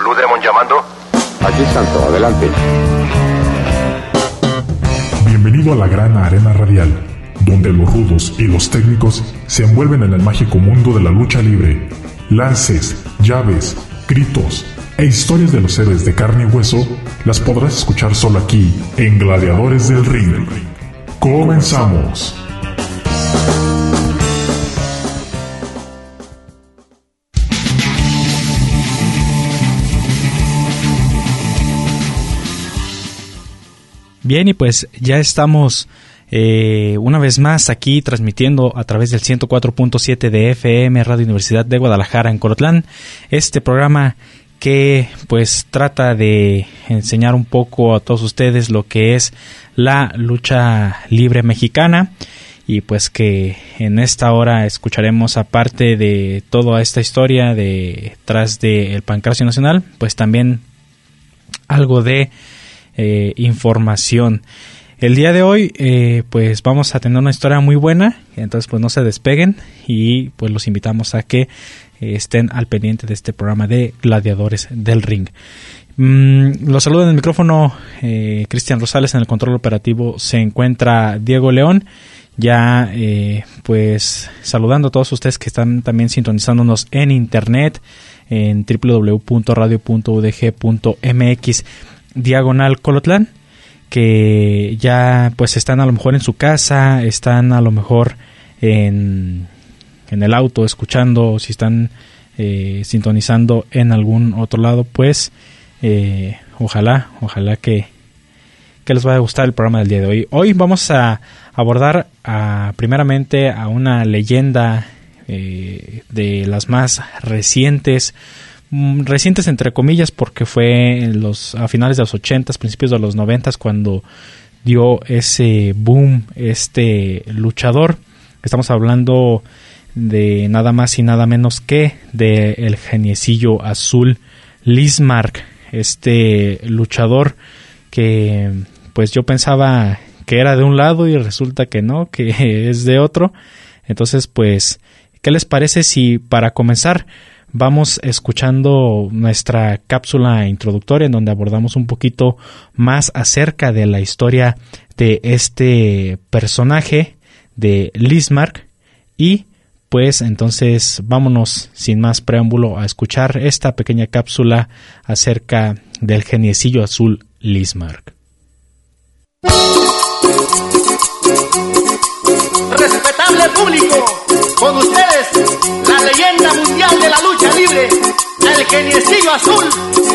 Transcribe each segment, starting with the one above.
Blue Demon llamando. Aquí Santo, adelante. Bienvenido a la gran arena radial, donde los rudos y los técnicos se envuelven en el mágico mundo de la lucha libre. Lances, llaves, gritos e historias de los héroes de carne y hueso las podrás escuchar solo aquí en Gladiadores del Ring. ¡Comenzamos! Bien, y pues ya estamos una vez más aquí transmitiendo a través del 104.7 de FM Radio Universidad de Guadalajara en Colotlán, este programa que pues trata de enseñar un poco a todos ustedes lo que es la lucha libre mexicana, y pues que en esta hora escucharemos, aparte de toda esta historia detrás del Pancracio Nacional, pues también algo de información. El día de hoy pues vamos a tener una historia muy buena, entonces pues no se despeguen y pues los invitamos a que estén al pendiente de este programa de Gladiadores del Ring. Los saludo en el micrófono Cristian Rosales. En el control operativo se encuentra Diego León. Ya pues saludando a todos ustedes que están también sintonizándonos en internet en www.radio.udg.mx/Colotlán, que ya pues están a lo mejor en su casa, están a lo mejor en el auto escuchando, si están sintonizando en algún otro lado, pues ojalá que les vaya a gustar el programa del día de hoy. Hoy vamos a abordar primeramente a una leyenda de las más recientes entre comillas, porque fue a finales de los 80s, principios de los 90s cuando dio ese boom este luchador. Estamos hablando de nada más y nada menos que de el Geniecillo Azul Lizmark, este luchador que pues yo pensaba que era de un lado y resulta que no, que es de otro. Entonces pues, ¿qué les parece si para comenzar vamos escuchando nuestra cápsula introductoria en donde abordamos un poquito más acerca de la historia de este personaje de Lizmark? Y pues entonces vámonos sin más preámbulo a escuchar esta pequeña cápsula acerca del Geniecillo Azul Lizmark. Respetable público, con ustedes la leyenda mundial de la lucha libre, el Geniecillo Azul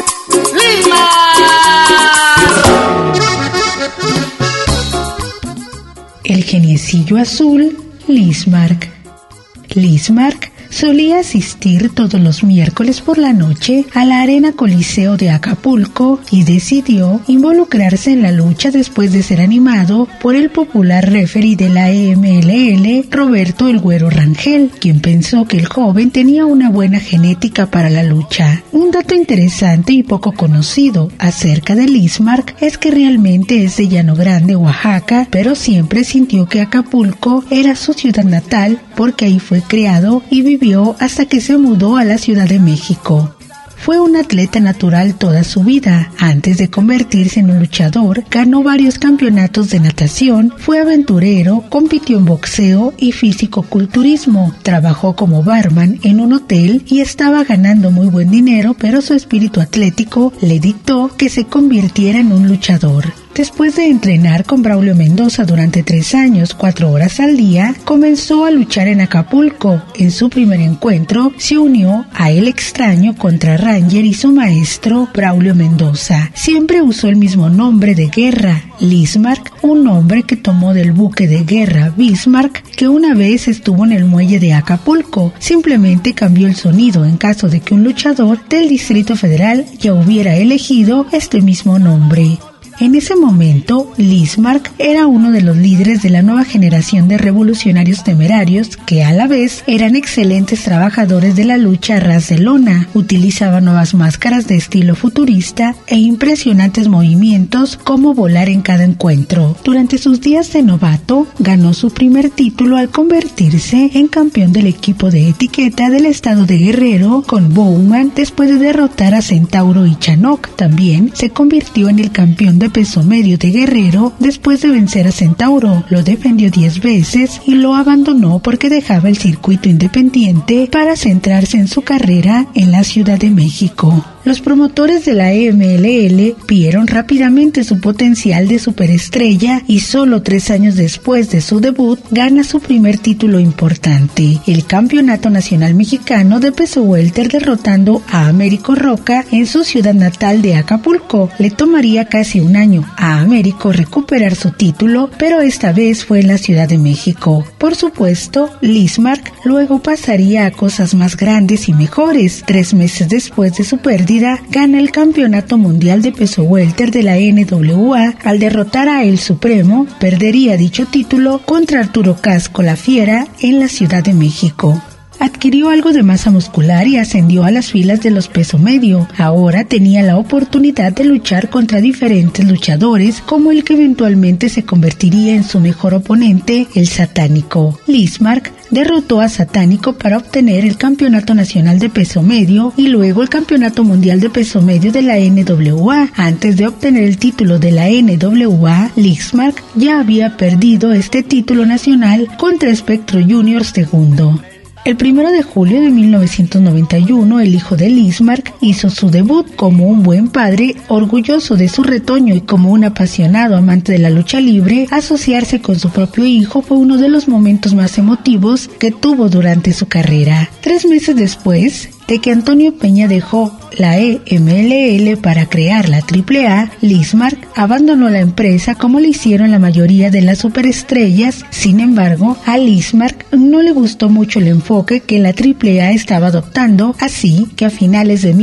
Lizmark. El Geniecillo Azul Lizmark. Lizmark solía asistir todos los miércoles por la noche a la Arena Coliseo de Acapulco y decidió involucrarse en la lucha después de ser animado por el popular referee de la MLL, Roberto El Güero Rangel, quien pensó que el joven tenía una buena genética para la lucha. Un dato interesante y poco conocido acerca de Lizmark es que realmente es de Llano Grande, Oaxaca, pero siempre sintió que Acapulco era su ciudad natal porque ahí fue criado y vivió hasta que se mudó a la Ciudad de México. Fue un atleta natural toda su vida. Antes de convertirse en un luchador, ganó varios campeonatos de natación, fue aventurero, compitió en boxeo y físico-culturismo. Trabajó como barman en un hotel y estaba ganando muy buen dinero, pero su espíritu atlético le dictó que se convirtiera en un luchador. Después de entrenar con Braulio Mendoza durante 3 años, 4 horas al día, comenzó a luchar en Acapulco. En su primer encuentro, se unió a El Extraño contra Ranger y su maestro, Braulio Mendoza. Siempre usó el mismo nombre de guerra, Lizmark, un nombre que tomó del buque de guerra Bismarck, que una vez estuvo en el muelle de Acapulco. Simplemente cambió el sonido en caso de que un luchador del Distrito Federal ya hubiera elegido este mismo nombre. En ese momento, Lizmark era uno de los líderes de la nueva generación de revolucionarios temerarios que a la vez eran excelentes trabajadores de la lucha a ras de lona, utilizaban nuevas máscaras de estilo futurista e impresionantes movimientos como volar en cada encuentro. Durante sus días de novato, ganó su primer título al convertirse en campeón del equipo de etiqueta del estado de Guerrero con Bowman después de derrotar a Centauro y Chanok. También se convirtió en el campeón de peso medio de Guerrero después de vencer a Centauro. Lo defendió 10 veces y lo abandonó porque dejaba el circuito independiente para centrarse en su carrera en la Ciudad de México. Los promotores de la MLL vieron rápidamente su potencial de superestrella y solo 3 años después de su debut gana su primer título importante, el Campeonato Nacional Mexicano de Peso Welter, derrotando a Américo Roca en su ciudad natal de Acapulco. Le tomaría casi un año a Américo recuperar su título, pero esta vez fue en la Ciudad de México. Por supuesto, Lizmark luego pasaría a cosas más grandes y mejores. 3 meses después de su pérdida, gana el Campeonato Mundial de Peso Welter de la NWA. Al derrotar a El Supremo, perdería dicho título contra Arturo Casco La Fiera en la Ciudad de México. Adquirió algo de masa muscular y ascendió a las filas de los peso medio. Ahora tenía la oportunidad de luchar contra diferentes luchadores, como el que eventualmente se convertiría en su mejor oponente, el Satánico. Lizmark derrotó a Satánico para obtener el Campeonato Nacional de Peso Medio y luego el Campeonato Mundial de Peso Medio de la NWA. Antes de obtener el título de la NWA, Lizmark ya había perdido este título nacional contra Espectro Junior II. El 1 de julio de 1991, el hijo de Lizmark hizo su debut. Como un buen padre, orgulloso de su retoño y como un apasionado amante de la lucha libre, asociarse con su propio hijo fue uno de los momentos más emotivos que tuvo durante su carrera. 3 meses después de que Antonio Peña dejó la MLL para crear la AAA, Lizmark abandonó la empresa como le hicieron la mayoría de las superestrellas. Sin embargo, a Lizmark no le gustó mucho el enfoque que la AAA estaba adoptando, así que a finales de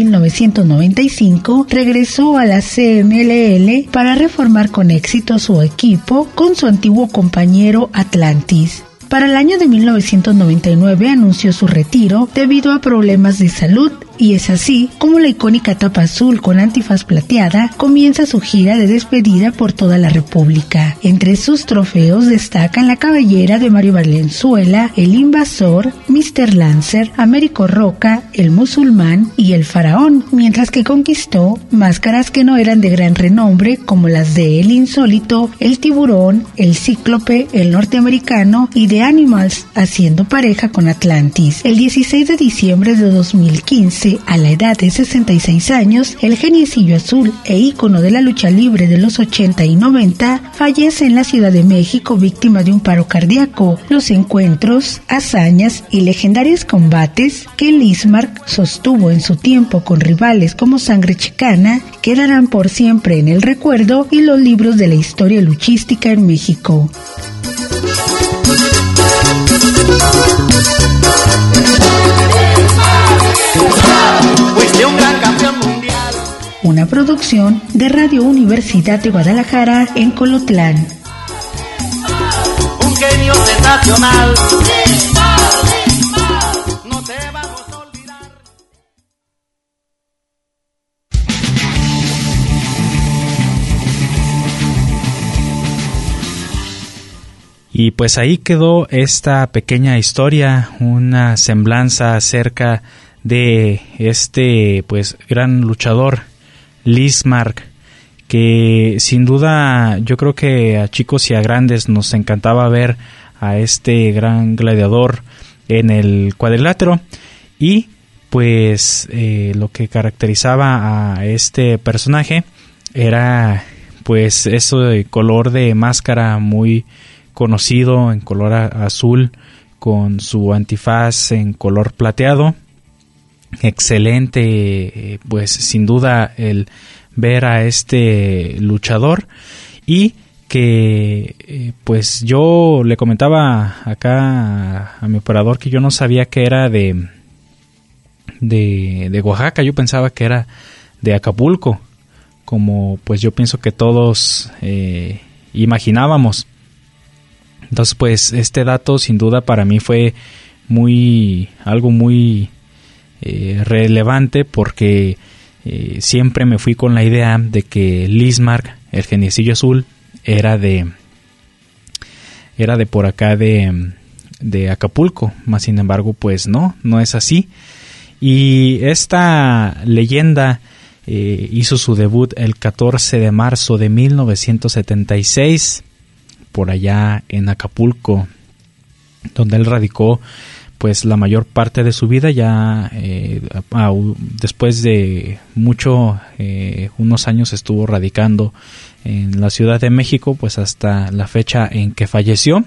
1995 regresó a la CMLL para reformar con éxito su equipo con su antiguo compañero Atlantis. Para el año de 1999 anunció su retiro debido a problemas de salud, y es así como la icónica tapa azul con antifaz plateada comienza su gira de despedida por toda la República. Entre sus trofeos destacan la cabellera de Mario Valenzuela, el Invasor, Mr. Lancer, Américo Roca, el Musulmán y el Faraón, mientras que conquistó máscaras que no eran de gran renombre como las de El Insólito, el Tiburón, el Cíclope, el Norteamericano y The Animals, haciendo pareja con Atlantis. El 16 de diciembre de 2015, a la edad de 66 años, el geniecillo azul e ícono de la lucha libre de los 80 y 90 fallece en la Ciudad de México víctima de un paro cardíaco. Los encuentros, hazañas y legendarios combates que Lizmark sostuvo en su tiempo con rivales como Sangre Chicana quedarán por siempre en el recuerdo y los libros de la historia luchística en México. Fuiste un gran campeón mundial. Una producción de Radio Universidad de Guadalajara en Colotlán. Un genio sensacional. No te vamos a olvidar. Y pues ahí quedó esta pequeña historia, una semblanza acerca de este pues gran luchador Lizmark, que sin duda yo creo que a chicos y a grandes nos encantaba ver a este gran gladiador en el cuadrilátero. Y pues lo que caracterizaba a este personaje era pues eso de color de máscara muy conocido en color azul, con su antifaz en color plateado. Excelente, pues sin duda el ver a este luchador, y que pues yo le comentaba acá a mi operador que yo no sabía que era de Oaxaca, yo pensaba que era de Acapulco, como pues yo pienso que todos imaginábamos. Entonces pues este dato sin duda para mí fue algo muy relevante, porque siempre me fui con la idea de que Lismark, el geniecillo azul, era de por acá de Acapulco, más sin embargo pues no es así. Y esta leyenda hizo su debut el 14 de marzo de 1976 por allá en Acapulco, donde él radicó pues la mayor parte de su vida. Ya después de unos años estuvo radicando en la Ciudad de México, pues hasta la fecha en que falleció.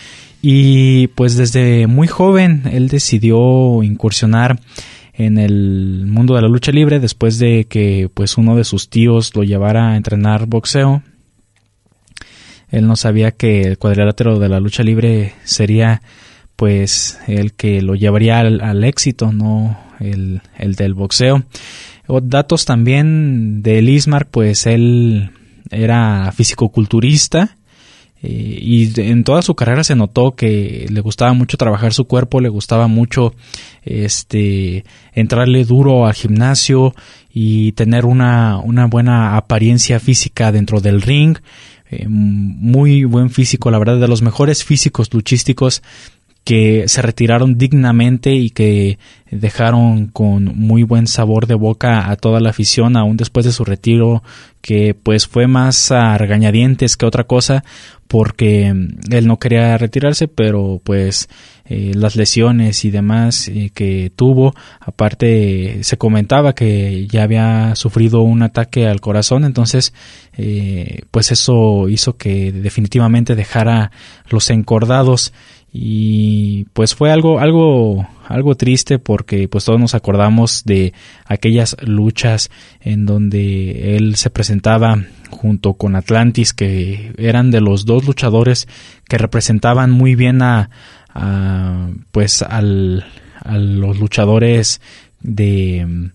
Y pues desde muy joven él decidió incursionar en el mundo de la lucha libre, después de que pues uno de sus tíos lo llevara a entrenar boxeo. Él no sabía que el cuadrilátero de la lucha libre sería pues el que lo llevaría al éxito, no el del boxeo. Datos también de Lismark, pues él era fisicoculturista, y en toda su carrera se notó que le gustaba mucho trabajar su cuerpo, le gustaba mucho entrarle duro al gimnasio y tener una buena apariencia física dentro del ring. Muy buen físico, la verdad, de los mejores físicos luchísticos que se retiraron dignamente y que dejaron con muy buen sabor de boca a toda la afición, aún después de su retiro, que pues fue más a regañadientes que otra cosa, porque él no quería retirarse, pero pues las lesiones y demás que tuvo, aparte se comentaba que ya había sufrido un ataque al corazón, entonces pues eso hizo que definitivamente dejara los encordados. Y pues fue algo triste, porque pues todos nos acordamos de aquellas luchas en donde él se presentaba junto con Atlantis, que eran de los dos luchadores que representaban muy bien a los luchadores del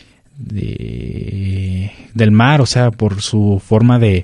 mar, o sea, por su forma de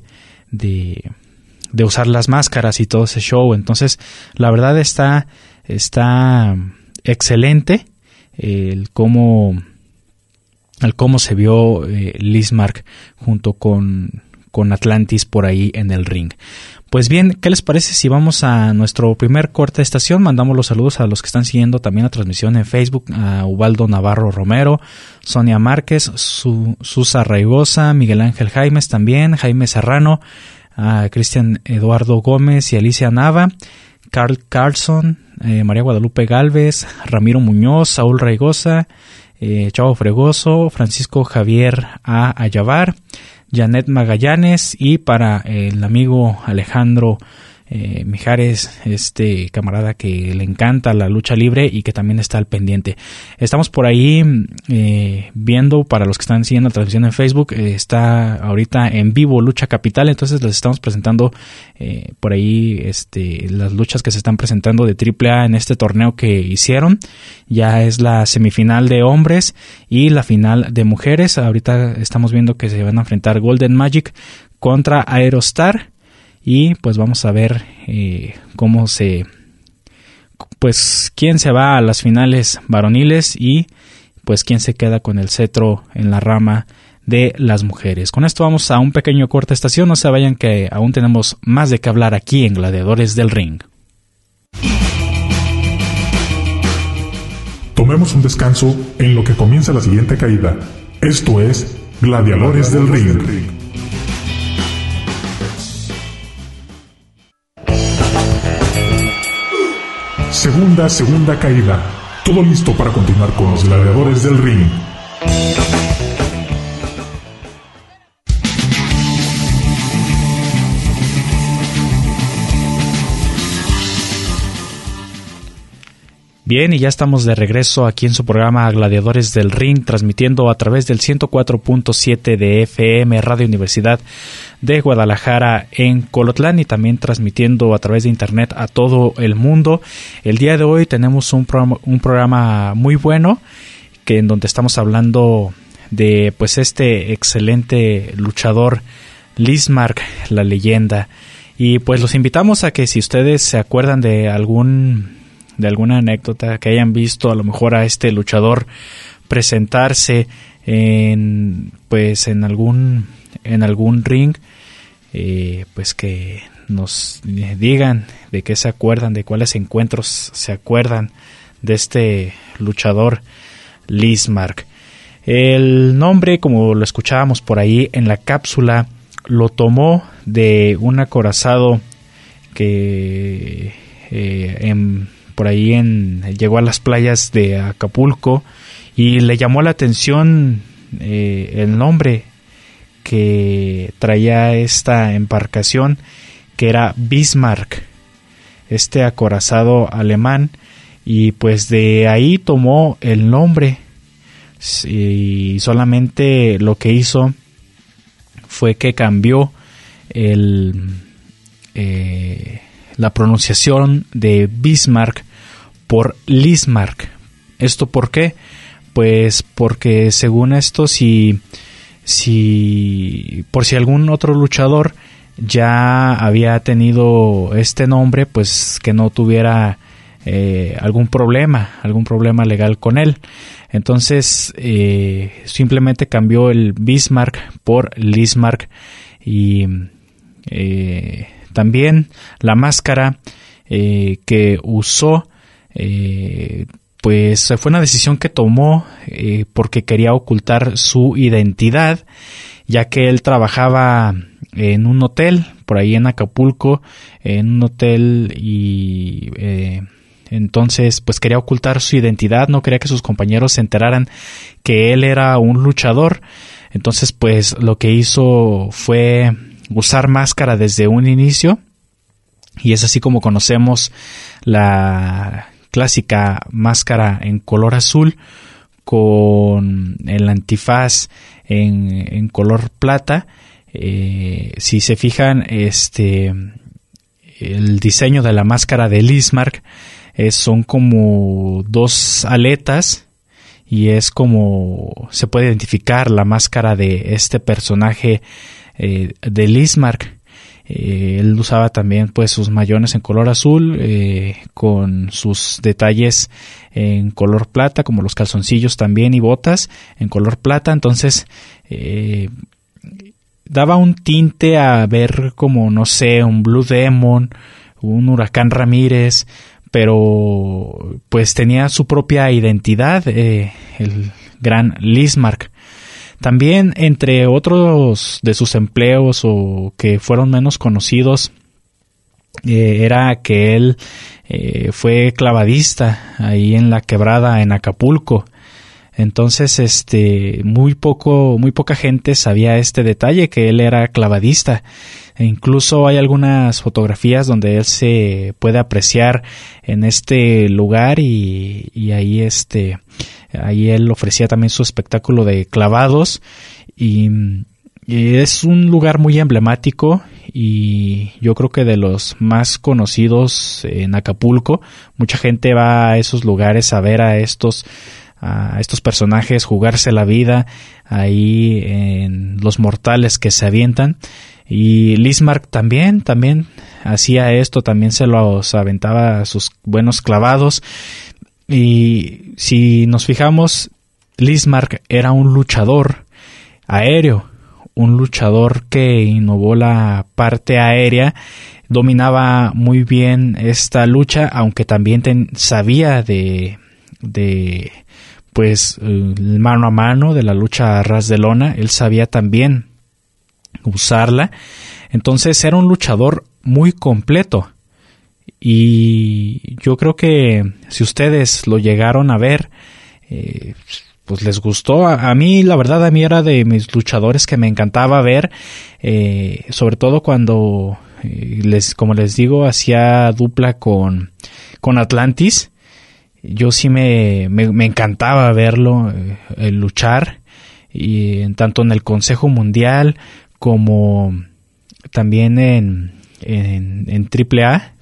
usar las máscaras y todo ese show. Entonces la verdad está excelente el cómo se vio Lismark junto con Atlantis por ahí en el ring. Pues bien, ¿qué les parece si vamos a nuestro primer corte de estación? Mandamos los saludos a los que están siguiendo también la transmisión en Facebook, a Ubaldo Navarro Romero, Sonia Márquez, Susa Raigosa, Miguel Ángel Jaimes también, Jaime Serrano, a Cristian Eduardo Gómez y Alicia Nava, Carl Carlson, María Guadalupe Galvez, Ramiro Muñoz, Saúl Raigosa, Chavo Fregoso, Francisco Javier A. Ayavar, Janet Magallanes, y para el amigo Alejandro Mijares, este camarada que le encanta la lucha libre y que también está al pendiente. Estamos por ahí viendo, para los que están siguiendo la transmisión en Facebook, está ahorita en vivo Lucha Capital, entonces les estamos presentando por ahí las luchas que se están presentando de AAA en este torneo que hicieron. Ya es la semifinal de hombres y la final de mujeres. Ahorita estamos viendo que se van a enfrentar Golden Magic contra Aerostar. Y pues vamos a ver quién se va a las finales varoniles y pues quién se queda con el cetro en la rama de las mujeres. Con esto vamos a un pequeño corte de estación. No se vayan, que aún tenemos más de qué hablar aquí en Gladiadores del Ring. Tomemos un descanso en lo que comienza la siguiente caída. Esto es Gladiadores del Ring. Segunda caída. Todo listo para continuar con los Gladiadores del Ring. Bien, y ya estamos de regreso aquí en su programa Gladiadores del Ring, transmitiendo a través del 104.7 de FM Radio Universidad de Guadalajara en Colotlán, y también transmitiendo a través de internet a todo el mundo. El día de hoy tenemos un programa muy bueno, en donde estamos hablando de pues este excelente luchador Lizmark, la leyenda. Y pues los invitamos a que si ustedes se acuerdan de alguna anécdota que hayan visto a lo mejor a este luchador presentarse en algún ring, pues que nos digan de qué se acuerdan, de cuáles encuentros se acuerdan de este luchador Lizmark. El nombre, como lo escuchábamos por ahí en la cápsula, lo tomó de un acorazado que llegó a las playas de Acapulco y le llamó la atención el nombre que traía esta embarcación, que era Bismarck, este acorazado alemán, y pues de ahí tomó el nombre, y solamente lo que hizo fue que cambió la pronunciación de Bismarck por Lizmark. ¿Esto por qué? Pues porque según esto, por si algún otro luchador ya había tenido este nombre, pues que no tuviera algún problema legal con él. Entonces simplemente cambió el Bismarck por Lizmark. Y también la máscara que usó, pues fue una decisión que tomó porque quería ocultar su identidad, ya que él trabajaba en un hotel por ahí en Acapulco, en un hotel, y entonces pues quería ocultar su identidad, no quería que sus compañeros se enteraran que él era un luchador. Entonces pues lo que hizo fue usar máscara desde un inicio, y es así como conocemos la clásica máscara en color azul con el antifaz en color plata. Si se fijan, el diseño de la máscara de Lizmark son como dos aletas, y es como se puede identificar la máscara de este personaje de Lizmark. Él usaba también pues sus mayones en color azul, con sus detalles en color plata, como los calzoncillos también, y botas en color plata. Entonces daba un tinte a ver como, no sé, un Blue Demon, un Huracán Ramírez, pero pues tenía su propia identidad, el gran Lizmark. También, entre otros de sus empleos o que fueron menos conocidos, era que él fue clavadista ahí en la quebrada en Acapulco. Entonces, muy poca gente sabía este detalle, que él era clavadista. E incluso hay algunas fotografías donde él se puede apreciar en este lugar, y ahí ahí él ofrecía también su espectáculo de clavados, y es un lugar muy emblemático, y yo creo que de los más conocidos en Acapulco. Mucha gente va a esos lugares a ver a estos personajes jugarse la vida ahí en los mortales que se avientan. Y Lizmark también hacía esto, también se los aventaba a sus buenos clavados. Y si nos fijamos, Lizmark era un luchador aéreo, un luchador que innovó la parte aérea, dominaba muy bien esta lucha, aunque también sabía de pues mano a mano, de la lucha a ras de lona. Él sabía también usarla. Entonces era un luchador muy completo. Y yo creo que si ustedes lo llegaron a ver, pues les gustó. A mí, la verdad, era de mis luchadores que me encantaba ver, sobre todo cuando, como les digo, hacía dupla con Atlantis. Yo sí me encantaba verlo luchar, y tanto en el Consejo Mundial como también en AAA,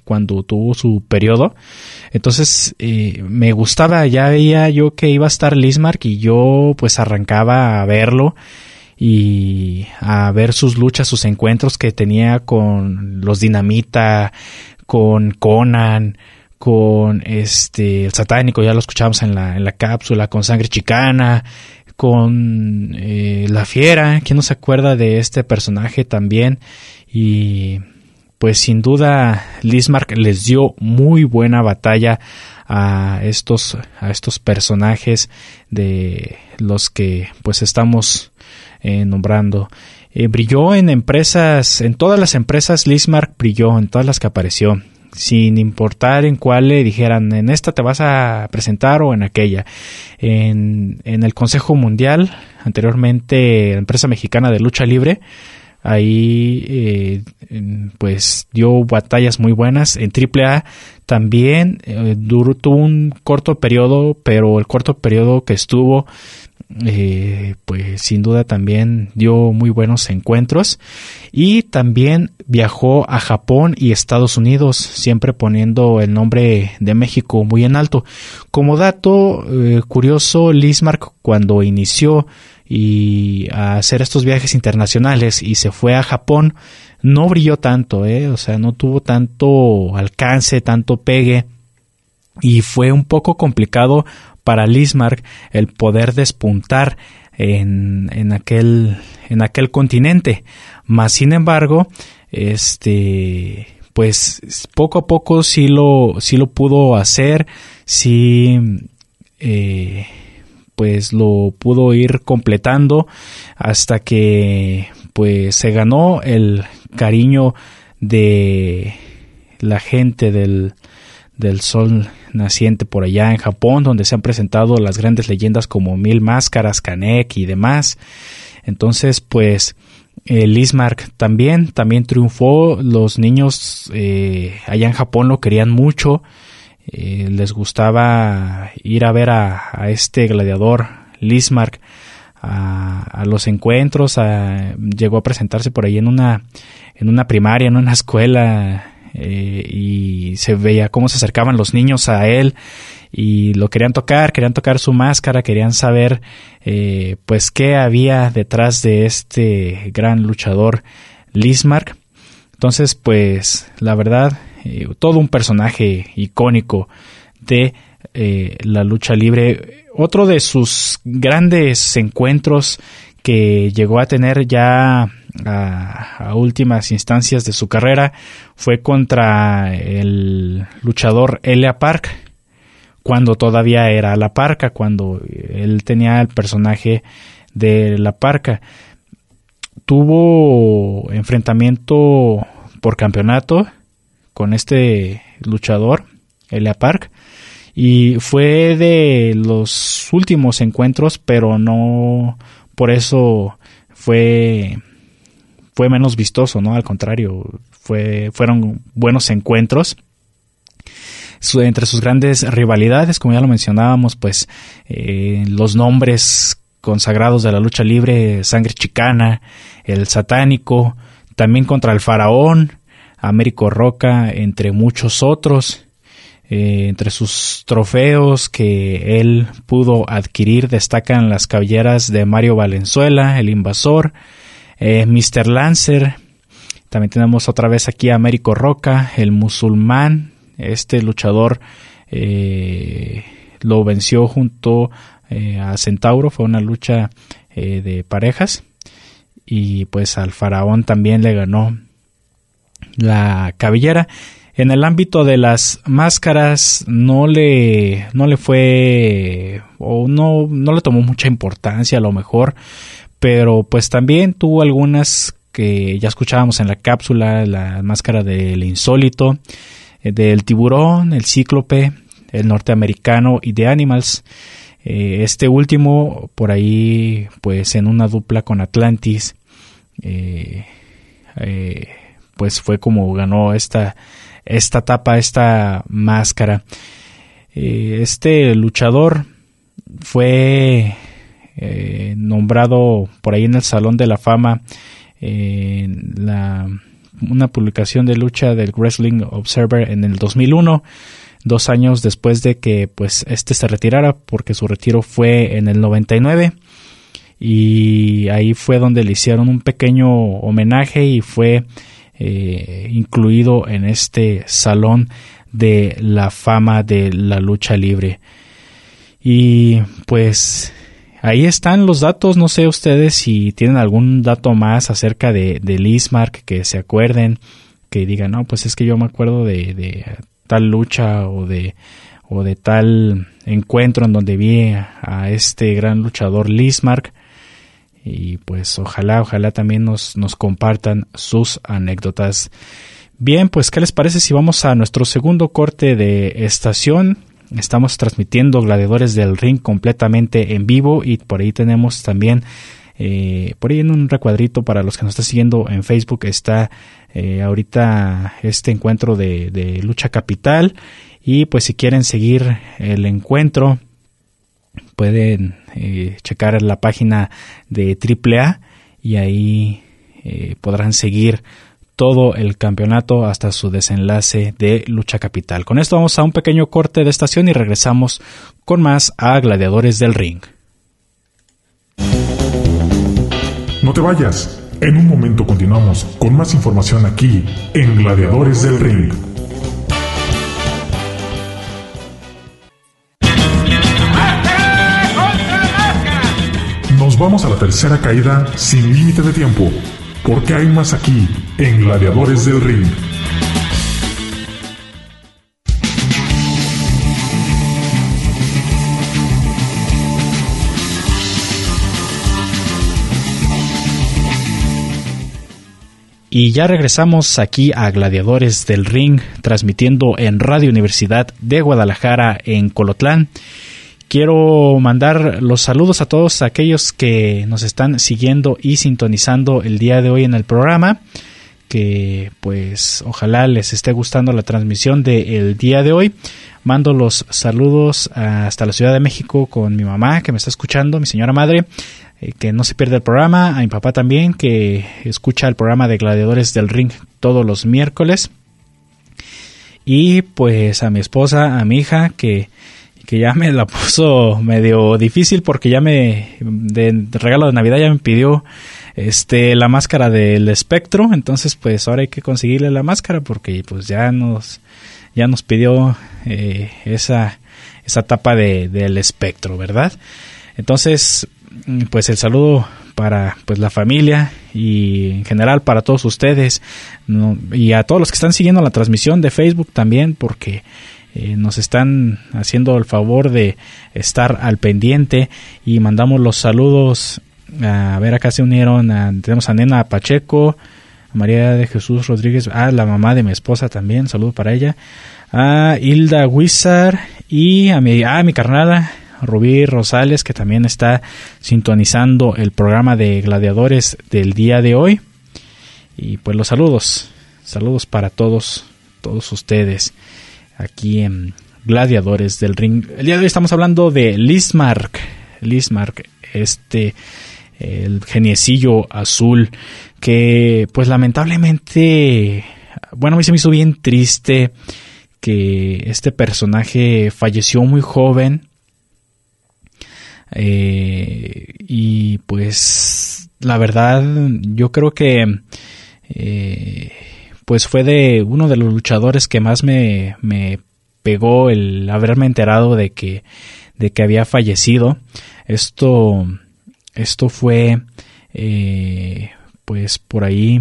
cuando tuvo su periodo. Entonces me gustaba, ya veía yo que iba a estar Lizmark y yo pues arrancaba a verlo y a ver sus luchas, sus encuentros que tenía con los Dinamita, con Conan, con el Satánico, ya lo escuchamos en la cápsula, con Sangre Chicana, con La Fiera. ¿Quién no se acuerda de este personaje también? Y pues sin duda Lizmark les dio muy buena batalla a estos personajes de los que pues estamos nombrando. Brilló en empresas, en todas las empresas Lizmark brilló, en todas las que apareció, sin importar en cuál le dijeran, en esta te vas a presentar o en aquella. En el Consejo Mundial, anteriormente la empresa mexicana de lucha libre, ahí pues dio batallas muy buenas. En AAA también tuvo un corto periodo, pero el corto periodo que estuvo pues sin duda también dio muy buenos encuentros, y también viajó a Japón y Estados Unidos, siempre poniendo el nombre de México muy en alto. Como dato curioso, Lizmark cuando inició y a hacer estos viajes internacionales y se fue a Japón, no brilló tanto, o sea, no tuvo tanto alcance, tanto pegue, y fue un poco complicado para Lizmark el poder despuntar en aquel continente. Mas sin embargo, pues poco a poco sí lo pudo hacer, sí pues lo pudo ir completando hasta que pues se ganó el cariño de la gente del sol naciente por allá en Japón, donde se han presentado las grandes leyendas como Mil Máscaras, Kanek y demás. Entonces pues Lizmark también triunfó. Los niños allá en Japón lo querían mucho, les gustaba ir a ver a este gladiador Lizmark a los encuentros. Llegó a presentarse por ahí en una primaria, en una escuela, y se veía cómo se acercaban los niños a él y lo querían tocar su máscara, querían saber pues qué había detrás de este gran luchador Lizmark. Entonces pues la verdad, todo un personaje icónico de la lucha libre. Otro de sus grandes encuentros que llegó a tener ya a últimas instancias de su carrera fue contra el luchador Elia Park, cuando todavía era La Parca, cuando él tenía el personaje de La Parca. Tuvo enfrentamiento por campeonato con este luchador Elia Park, y fue de los últimos encuentros, pero no por eso fue menos vistoso, ¿no? Al contrario, fueron buenos encuentros. Entre sus grandes rivalidades, como ya lo mencionábamos, pues los nombres consagrados de la lucha libre, Sangre Chicana, el Satánico, también contra el Faraón, Américo Roca, entre muchos otros. Entre sus trofeos que él pudo adquirir destacan las cabelleras de Mario Valenzuela, el Invasor, Mr. Lancer. También tenemos otra vez aquí a Américo Roca, el Musulmán. Este luchador lo venció junto a Centauro, fue una lucha de parejas, y pues al Faraón también le ganó la cabellera. En el ámbito de las máscaras no le fue, o no le tomó mucha importancia a lo mejor, pero pues también tuvo algunas que ya escuchábamos en la cápsula: la máscara del Insólito, del Tiburón, el Cíclope, el Norteamericano y de Animals. Este último por ahí pues en una dupla con Atlantis, pues fue como ganó esta etapa, esta máscara. Este luchador fue nombrado por ahí en el Salón de la Fama una publicación de lucha del Wrestling Observer en el 2001, 2 años después de que pues se retirara, porque su retiro fue en el 99, y ahí fue donde le hicieron un pequeño homenaje y fue incluido en este salón de la fama de la lucha libre. Y pues ahí están los datos. No sé ustedes si tienen algún dato más acerca de Lizmark que se acuerden, que digan, no, pues es que yo me acuerdo de tal lucha o de tal encuentro en donde vi a este gran luchador Lizmark. Y pues ojalá también nos compartan sus anécdotas. Bien, pues ¿qué les parece si vamos a nuestro segundo corte de estación? Estamos transmitiendo Gladiadores del Ring completamente en vivo, y por ahí tenemos también, por ahí en un recuadrito para los que nos están siguiendo en Facebook, está ahorita este encuentro de Lucha Capital. Y pues si quieren seguir el encuentro, pueden checar la página de AAA y ahí podrán seguir todo el campeonato hasta su desenlace de Lucha Capital. Con esto vamos a un pequeño corte de estación y regresamos con más a Gladiadores del Ring. No te vayas, en un momento continuamos con más información aquí en Gladiadores del Ring. Nos vamos a la tercera caída sin límite de tiempo, porque hay más aquí en Gladiadores del Ring. Y ya regresamos aquí a Gladiadores del Ring, transmitiendo en Radio Universidad de Guadalajara en Colotlán. Quiero mandar los saludos a todos aquellos que nos están siguiendo y sintonizando el día de hoy en el programa, que pues ojalá les esté gustando la transmisión del día de hoy. Mando los saludos hasta la Ciudad de México con mi mamá, que me está escuchando, mi señora madre, que no se pierde el programa, a mi papá también, que escucha el programa de Gladiadores del Ring todos los miércoles, y pues a mi esposa, a mi hija, que ya me la puso medio difícil, porque ya de regalo de Navidad ya me pidió la máscara del espectro. Entonces pues ahora hay que conseguirle la máscara, porque pues ya nos pidió esa tapa del espectro, ¿verdad? Entonces pues el saludo para pues la familia y en general para todos ustedes, ¿no? Y a todos los que están siguiendo la transmisión de Facebook también, porque nos están haciendo el favor de estar al pendiente, y mandamos los saludos. A ver, acá se unieron, tenemos a Nena Pacheco, a María de Jesús Rodríguez, la mamá de mi esposa también, saludo para ella, a Hilda Wizard, y a mi carnala Rubí Rosales, que también está sintonizando el programa de Gladiadores del día de hoy. Y pues los saludos para todos ustedes aquí en Gladiadores del Ring. El día de hoy estamos hablando de Lizmark, el geniecillo azul, que pues lamentablemente, bueno, a mí se me hizo bien triste que este personaje falleció muy joven, y pues la verdad yo creo que pues fue de uno de los luchadores que más me pegó el haberme enterado de que había fallecido. Esto fue pues por ahí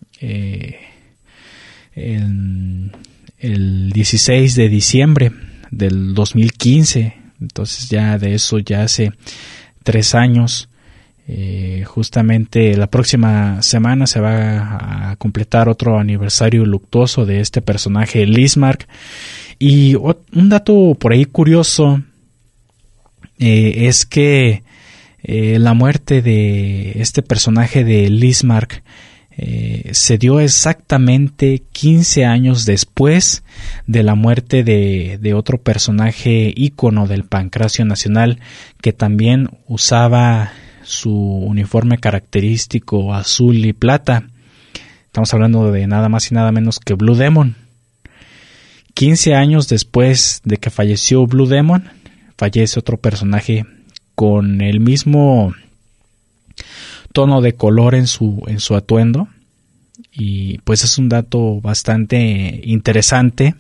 el 16 de diciembre del 2015. Entonces ya de eso ya hace 3 años. Justamente la próxima semana se va a completar otro aniversario luctuoso de este personaje Lizmark. Y un dato por ahí curioso es que la muerte de este personaje de Lizmark se dio exactamente 15 años después de la muerte de otro personaje ícono del pancracio nacional, que también usaba su uniforme característico azul y plata. Estamos hablando de nada más y nada menos que Blue Demon. 15 años después de que falleció Blue Demon, fallece otro personaje con el mismo tono de color en su atuendo. Y pues es un dato bastante interesante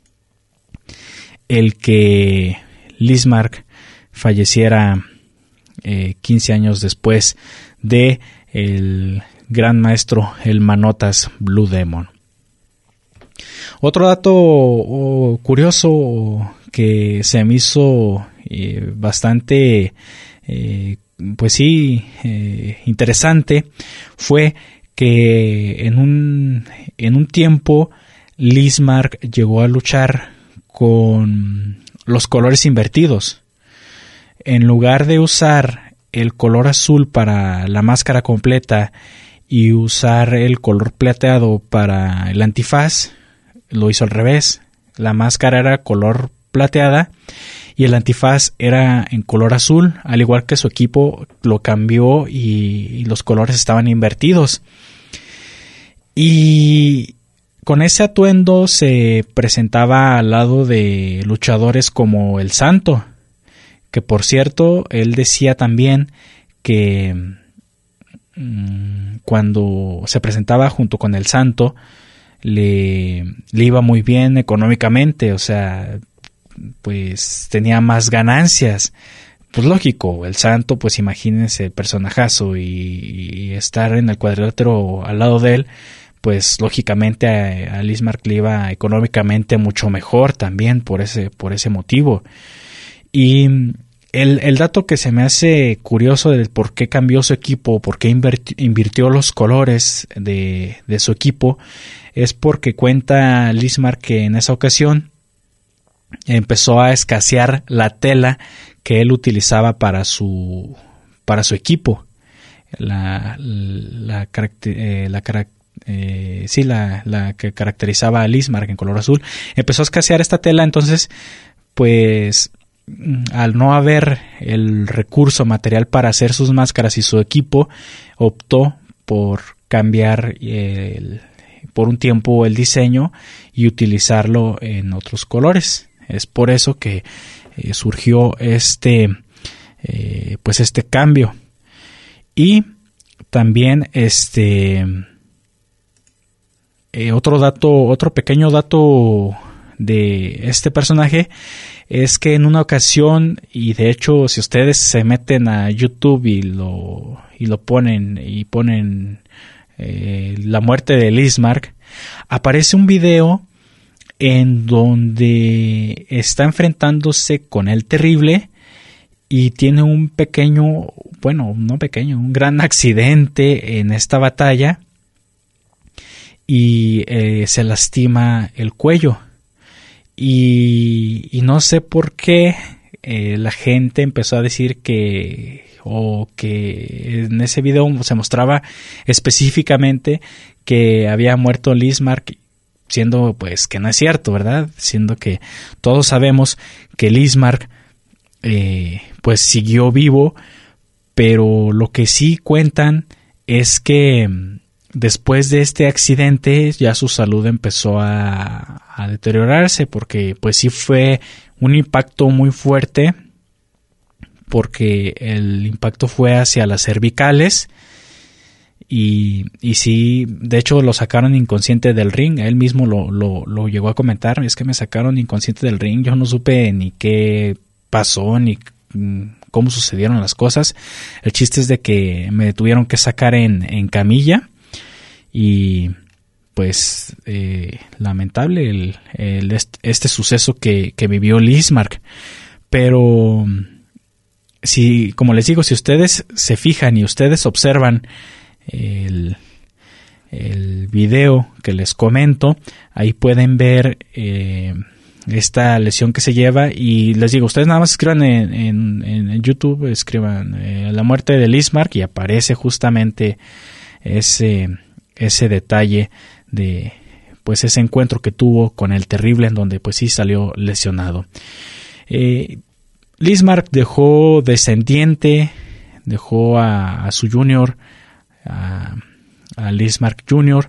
el que Lismark falleciera 15 años después de el gran maestro, el Manotas Blue Demon. Otro dato curioso que se me hizo bastante interesante fue que en un tiempo Lismark llegó a luchar con los colores invertidos. En lugar de usar el color azul para la máscara completa y usar el color plateado para el antifaz, lo hizo al revés. La máscara era color plateada y el antifaz era en color azul, al igual que su equipo lo cambió y los colores estaban invertidos. Y con ese atuendo se presentaba al lado de luchadores como el Santo, que por cierto él decía también que cuando se presentaba junto con el Santo le iba muy bien económicamente, o sea, pues tenía más ganancias. Pues lógico, el Santo, pues imagínense el personajazo y estar en el cuadrilátero al lado de él, pues lógicamente a Lismark le iba económicamente mucho mejor también por ese motivo. Y el dato que se me hace curioso del por qué cambió su equipo, por qué invirtió los colores de su equipo, es porque cuenta Lismark que en esa ocasión empezó a escasear la tela que él utilizaba para su equipo, la que caracterizaba a Lismark en color azul. Empezó a escasear esta tela, entonces pues al no haber el recurso material para hacer sus máscaras y su equipo, optó por cambiar por un tiempo el diseño y utilizarlo en otros colores. Es por eso que surgió este cambio. Y también otro pequeño dato de este personaje es que en una ocasión, y de hecho si ustedes se meten a YouTube y lo ponen la muerte de Lismark, aparece un video en donde está enfrentándose con el Terrible y tiene un gran accidente en esta batalla y se lastima el cuello. Y no sé por qué la gente empezó a decir que en ese video se mostraba específicamente que había muerto Lismark, siendo pues que no es cierto, ¿verdad? Siendo que todos sabemos que Lismark pues siguió vivo, pero lo que sí cuentan es que después de este accidente ya su salud empezó a deteriorarse, porque pues sí fue un impacto muy fuerte, porque el impacto fue hacia las cervicales y sí, de hecho lo sacaron inconsciente del ring. Él mismo lo llegó a comentar: es que me sacaron inconsciente del ring, yo no supe ni qué pasó ni cómo sucedieron las cosas. El chiste es de que me tuvieron que sacar en camilla y pues lamentable este suceso que vivió Lismark. Pero si, como les digo, si ustedes se fijan y ustedes observan el video que les comento, ahí pueden ver esta lesión que se lleva. Y les digo, ustedes nada más escriban en YouTube, escriban la muerte de Lismark y aparece justamente ese detalle de pues ese encuentro que tuvo con el Terrible, en donde pues sí salió lesionado. Lismark dejó descendiente, dejó a su junior, a Lismark Jr.,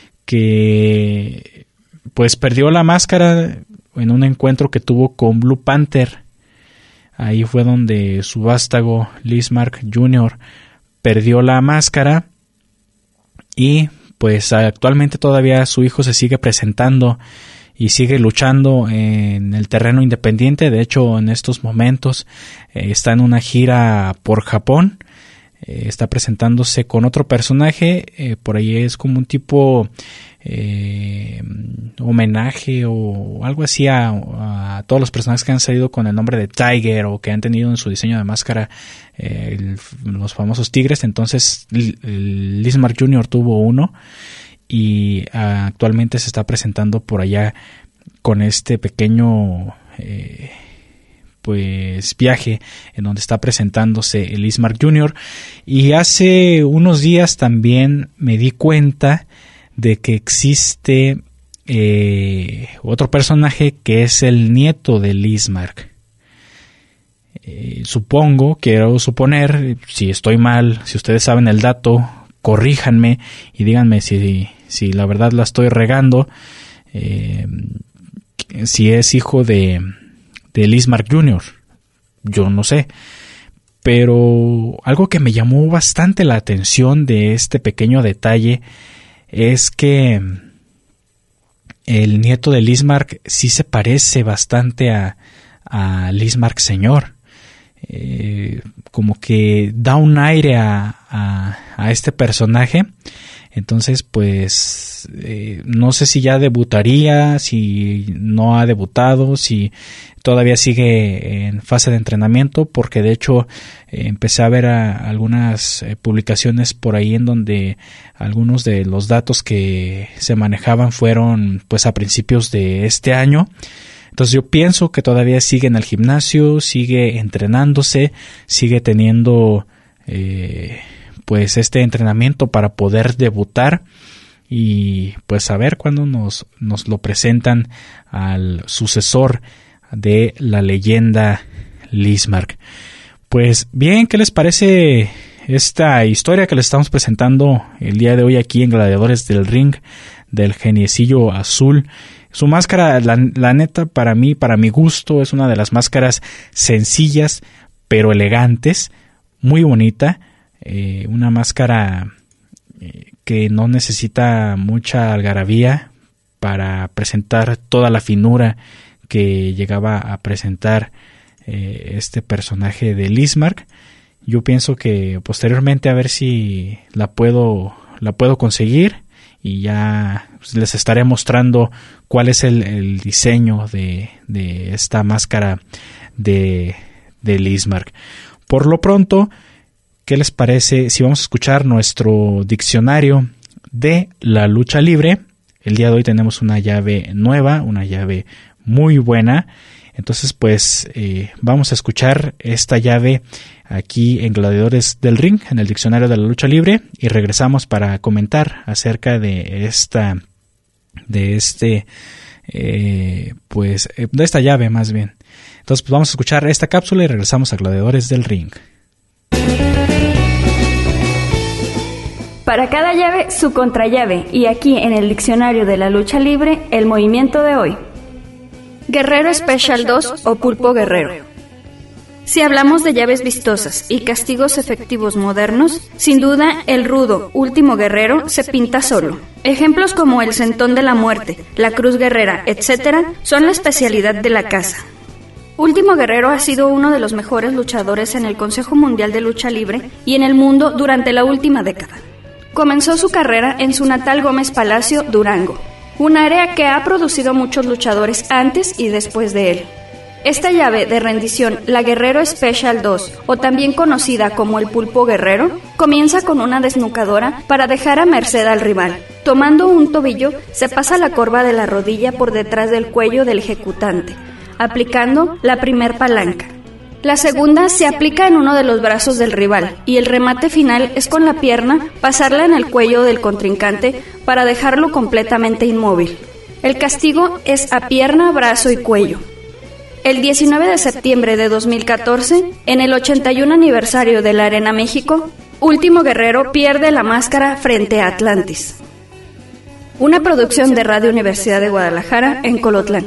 que pues perdió la máscara en un encuentro que tuvo con Blue Panther. Ahí fue donde su vástago Lismark Jr. perdió la máscara, y pues actualmente todavía su hijo se sigue presentando y sigue luchando en el terreno independiente. De hecho, en estos momentos está en una gira por Japón. Está presentándose con otro personaje. Por ahí es como un tipo homenaje o algo así a todos los personajes que han salido con el nombre de Tiger, o que han tenido en su diseño de máscara los famosos tigres. Entonces Lismark Jr. tuvo uno, y actualmente se está presentando por allá con este pequeño pues viaje en donde está presentándose el Lismark Jr. Y hace unos días también me di cuenta de que existe otro personaje que es el nieto de Lismark. Quiero suponer, si estoy mal, si ustedes saben el dato, corríjanme y díganme si la verdad la estoy regando, si es hijo de Lismark Jr., yo no sé. Pero algo que me llamó bastante la atención de este pequeño detalle es que el nieto de Lismark sí se parece bastante a Lismark Sr. Como que da un aire a este personaje. Entonces, pues, no sé si ya debutaría, si no ha debutado, si todavía sigue en fase de entrenamiento, porque de hecho empecé a ver algunas publicaciones por ahí en donde algunos de los datos que se manejaban fueron pues a principios de este año. Entonces yo pienso que todavía sigue en el gimnasio, sigue entrenándose, sigue teniendo pues este entrenamiento para poder debutar, y pues a ver cuándo nos lo presentan al sucesor de la leyenda Lismark. Pues bien, ¿qué les parece esta historia que les estamos presentando el día de hoy aquí en Gladiadores del Ring, del Geniecillo Azul? Su máscara, la neta, para mi gusto, es una de las máscaras sencillas pero elegantes, muy bonita. Una máscara que no necesita mucha algarabía para presentar toda la finura que llegaba a presentar este personaje de Lismark. Yo pienso que posteriormente a ver si la puedo conseguir, y ya les estaré mostrando cuál es el diseño de esta máscara de Lismark. Por lo pronto, ¿qué les parece si vamos a escuchar nuestro diccionario de la lucha libre? El día de hoy tenemos una llave nueva, una llave muy buena. Entonces, pues vamos a escuchar esta llave aquí en Gladiadores del Ring, en el diccionario de la lucha libre, y regresamos para comentar acerca de esta llave más bien. Entonces, pues vamos a escuchar esta cápsula y regresamos a Gladiadores del Ring. Para cada llave, su contrallave, y aquí en el diccionario de la lucha libre, el movimiento de hoy. Guerrero Special 2 o Pulpo Guerrero. Si hablamos de llaves vistosas y castigos efectivos modernos, sin duda el rudo Último Guerrero se pinta solo. Ejemplos como el Centón de la Muerte, la Cruz Guerrera, etc. son la especialidad de la casa. Último Guerrero ha sido uno de los mejores luchadores en el Consejo Mundial de Lucha Libre y en el mundo durante la última década. Comenzó su carrera en su natal Gómez Palacio, Durango, un área que ha producido muchos luchadores antes y después de él. Esta llave de rendición, la Guerrero Special 2, o también conocida como el Pulpo Guerrero, comienza con una desnucadora para dejar a merced al rival. Tomando un tobillo, se pasa la corva de la rodilla por detrás del cuello del ejecutante, aplicando la primer palanca. La segunda se aplica en uno de los brazos del rival y el remate final es con la pierna pasarla en el cuello del contrincante para dejarlo completamente inmóvil. El castigo es a pierna, brazo y cuello. El 19 de septiembre de 2014, en el 81 aniversario de la Arena México, Último Guerrero pierde la máscara frente a Atlantis. Una producción de Radio Universidad de Guadalajara en Colotlán.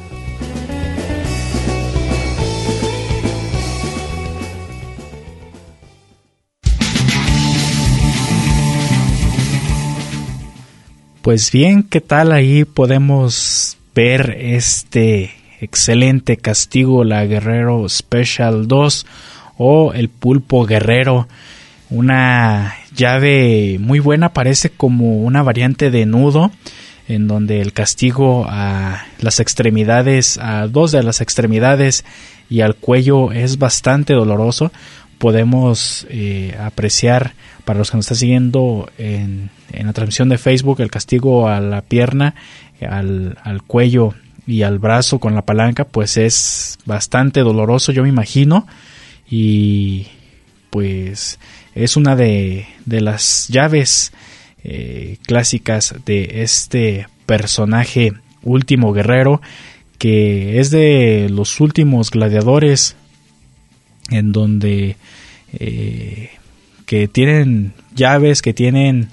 Pues bien, ¿qué tal? Ahí podemos ver este excelente castigo, la Guerrero Special 2 o el Pulpo Guerrero. Una llave muy buena, parece como una variante de nudo, en donde el castigo a las extremidades, a dos de las extremidades y al cuello es bastante doloroso. Podemos apreciar, para los que nos están siguiendo en la transmisión de Facebook, el castigo a la pierna, al cuello y al brazo con la palanca, pues es bastante doloroso, yo me imagino, y pues es una de las llaves clásicas de este personaje Último Guerrero, que es de los últimos gladiadores, en donde que tienen llaves, que tienen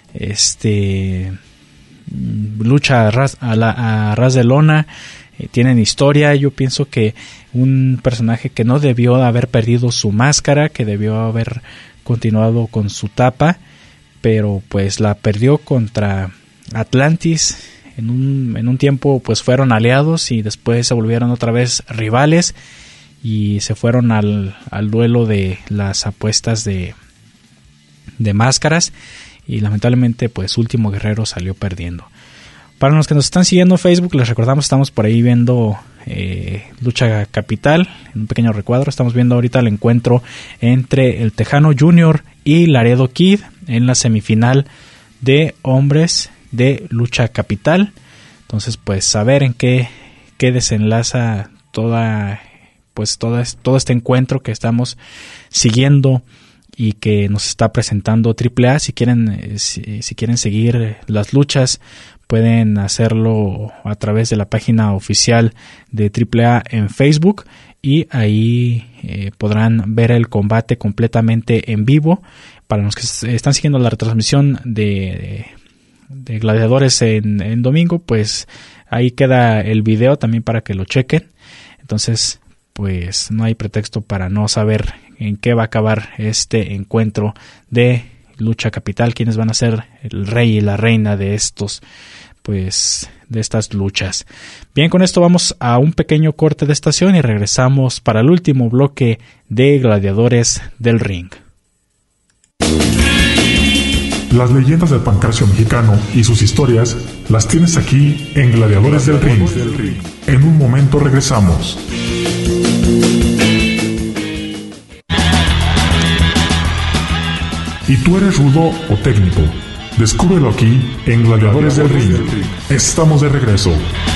lucha a ras de lona, tienen historia. Yo pienso que un personaje que no debió haber perdido su máscara, que debió haber continuado con su tapa, pero pues la perdió contra Atlantis. En un tiempo pues fueron aliados y después se volvieron otra vez rivales y se fueron al duelo de las apuestas de máscaras, y lamentablemente pues Último Guerrero salió perdiendo. Para los que nos están siguiendo en Facebook, les recordamos, estamos por ahí viendo Lucha Capital, en un pequeño recuadro. Estamos viendo ahorita el encuentro entre el Tejano Junior y Laredo Kid en la semifinal de hombres de Lucha Capital. Entonces pues a ver en qué desenlaza todo este encuentro que estamos siguiendo y que nos está presentando AAA. Si quieren seguir las luchas, pueden hacerlo a través de la página oficial de AAA en Facebook, y ahí podrán ver el combate completamente en vivo. Para los que están siguiendo la retransmisión de Gladiadores en domingo, pues ahí queda el video también para que lo chequen. Entonces pues no hay pretexto para no saber en qué va a acabar este encuentro de Lucha Capital, quiénes van a ser el rey y la reina de estas luchas. Bien, con esto vamos a un pequeño corte de estación y regresamos para el último bloque de Gladiadores del Ring. Las leyendas del pancracio mexicano y sus historias las tienes aquí en Gladiadores del Ring. En un momento regresamos. ¿Y tú eres rudo o técnico? Descúbrelo aquí en Gladiadores del Ring. Estamos de regreso.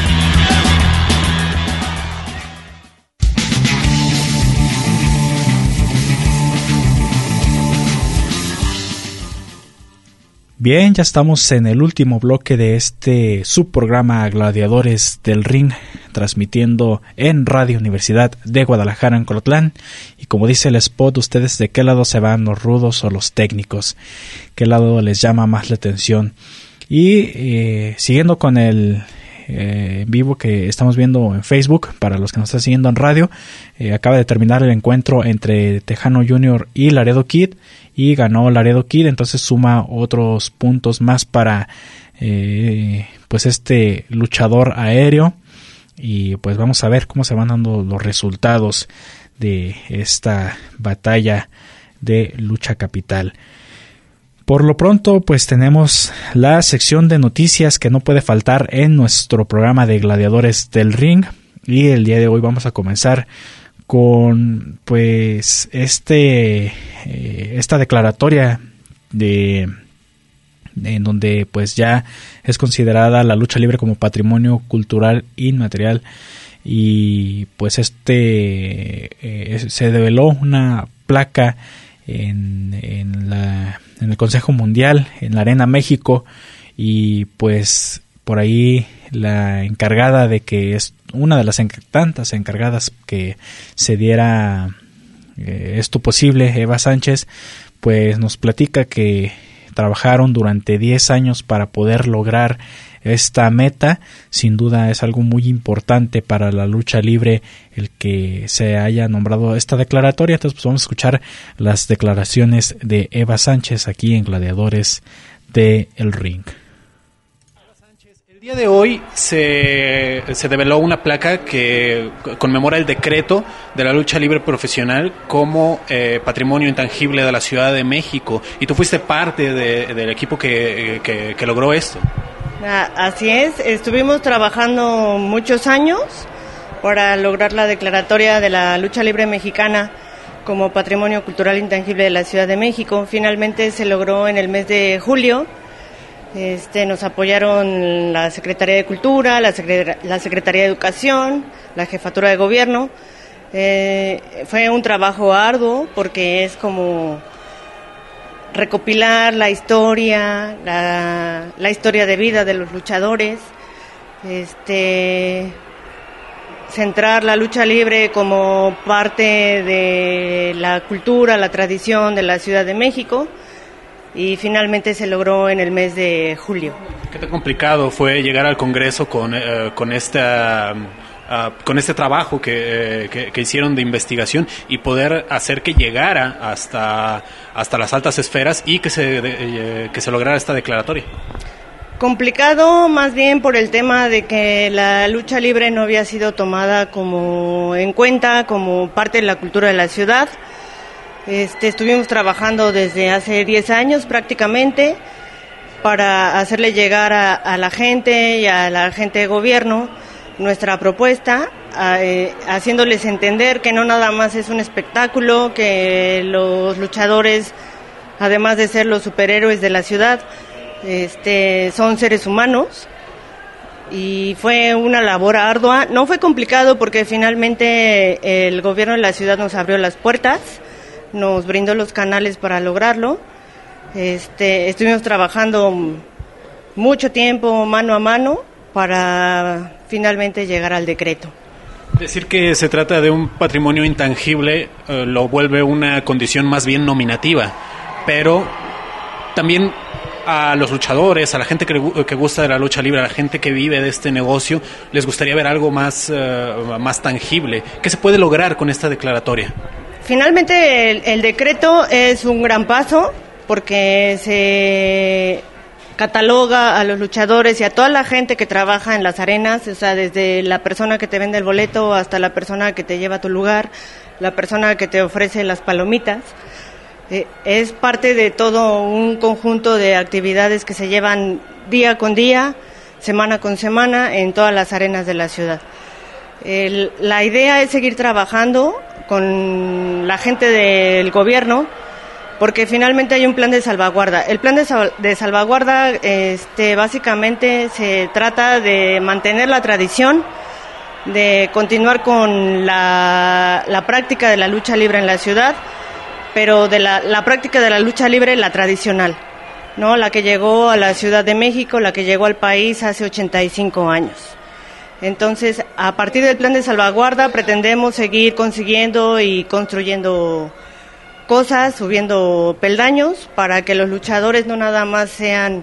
Bien, ya estamos en el último bloque de este subprograma Gladiadores del Ring, transmitiendo en Radio Universidad de Guadalajara en Colotlán. Y como dice el spot, ustedes de qué lado se van, los rudos o los técnicos, qué lado les llama más la atención. Y siguiendo con el en vivo que estamos viendo en Facebook, para los que nos están siguiendo en radio, acaba de terminar el encuentro entre Tejano Junior y Laredo Kid, y ganó Laredo Kid, entonces suma otros puntos más para pues este luchador aéreo. Y pues vamos a ver cómo se van dando los resultados de esta batalla de Lucha Capital. Por lo pronto, pues tenemos la sección de noticias que no puede faltar en nuestro programa de Gladiadores del Ring, y el día de hoy vamos a comenzar con pues esta declaratoria en donde pues ya es considerada la lucha libre como patrimonio cultural inmaterial, y pues se develó una placa en el Consejo Mundial, en la Arena México, y pues por ahí la encargada de que es una de las tantas encargadas que se diera esto posible, Eva Sánchez, pues nos platica que trabajaron durante 10 años para poder lograr esta meta. Sin duda es algo muy importante para la lucha libre el que se haya nombrado esta declaratoria. Entonces pues vamos a escuchar las declaraciones de Eva Sánchez aquí en Gladiadores del Ring. El día de hoy se develó una placa que conmemora el decreto de la lucha libre profesional como patrimonio intangible de la Ciudad de México, y tú fuiste parte del equipo que logró esto. Así es, estuvimos trabajando muchos años para lograr la declaratoria de la lucha libre mexicana como patrimonio cultural intangible de la Ciudad de México. Finalmente se logró en el mes de julio. Nos apoyaron la Secretaría de Cultura, la Secretaría de Educación, la Jefatura de Gobierno. Fue un trabajo arduo porque es como recopilar la historia, la historia de vida de los luchadores, centrar la lucha libre como parte de la cultura, la tradición de la Ciudad de México. Y finalmente se logró en el mes de julio. ¿Qué tan complicado fue llegar al Congreso con este trabajo que hicieron de investigación y poder hacer que llegara hasta las altas esferas y que se lograra esta declaratoria? Complicado más bien por el tema de que la lucha libre no había sido tomada en cuenta como parte de la cultura de la ciudad. Estuvimos trabajando desde hace 10 años prácticamente para hacerle llegar a la gente y a la gente de gobierno nuestra propuesta, haciéndoles entender que no nada más es un espectáculo, que los luchadores, además de ser los superhéroes de la ciudad, son seres humanos. Y fue una labor ardua. No fue complicado porque finalmente el gobierno de la ciudad nos abrió las puertas, nos brindó los canales para lograrlo. Estuvimos trabajando mucho tiempo mano a mano para finalmente llegar al decreto. Decir que se trata de un patrimonio intangible lo vuelve una condición más bien nominativa, pero también a los luchadores, a la gente que gusta de la lucha libre, a la gente que vive de este negocio, les gustaría ver algo más tangible. ¿Qué se puede lograr con esta declaratoria? Finalmente el decreto es un gran paso porque se cataloga a los luchadores y a toda la gente que trabaja en las arenas, o sea, desde la persona que te vende el boleto hasta la persona que te lleva a tu lugar, la persona que te ofrece las palomitas. Es parte de todo un conjunto de actividades que se llevan día con día, semana con semana en todas las arenas de la ciudad. La idea es seguir trabajando con la gente del gobierno, porque finalmente hay un plan de salvaguarda. El plan de salvaguarda básicamente se trata de mantener la tradición, de continuar con la práctica de la lucha libre en la ciudad, pero de la práctica de la lucha libre, la tradicional, ¿no? La que llegó a la Ciudad de México, la que llegó al país hace 85 años. Entonces, a partir del plan de salvaguarda pretendemos seguir consiguiendo y construyendo cosas, subiendo peldaños para que los luchadores no nada más sean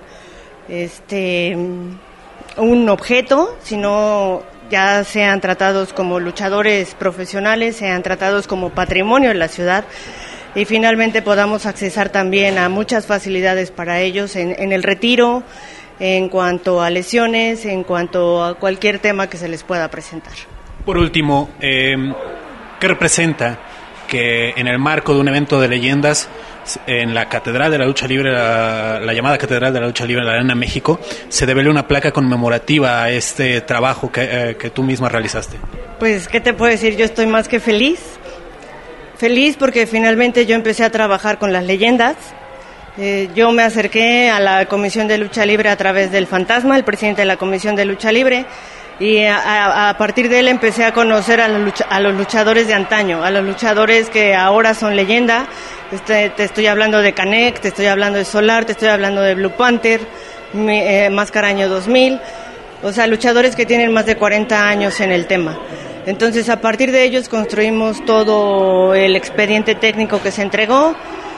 un objeto, sino ya sean tratados como luchadores profesionales, sean tratados como patrimonio de la ciudad y finalmente podamos accesar también a muchas facilidades para ellos en el retiro, en cuanto a lesiones, en cuanto a cualquier tema que se les pueda presentar. Por último, ¿qué representa que en el marco de un evento de leyendas en la Catedral de la Lucha Libre, la llamada Catedral de la Lucha Libre de la Arena México, se devele una placa conmemorativa a este trabajo que tú misma realizaste? Pues, ¿qué te puedo decir? Yo estoy más que feliz porque finalmente yo empecé a trabajar con las leyendas. Yo me acerqué a la Comisión de Lucha Libre a través del Fantasma, el presidente de la Comisión de Lucha Libre, y a partir de él empecé a conocer a los luchadores de antaño, a los luchadores que ahora son leyenda. Te estoy hablando de Canek, te estoy hablando de Solar, te estoy hablando de Blue Panther, Máscara Año 2000, o sea, luchadores que tienen más de 40 años en el tema. Entonces, a partir de ellos construimos todo el expediente técnico que se entregó.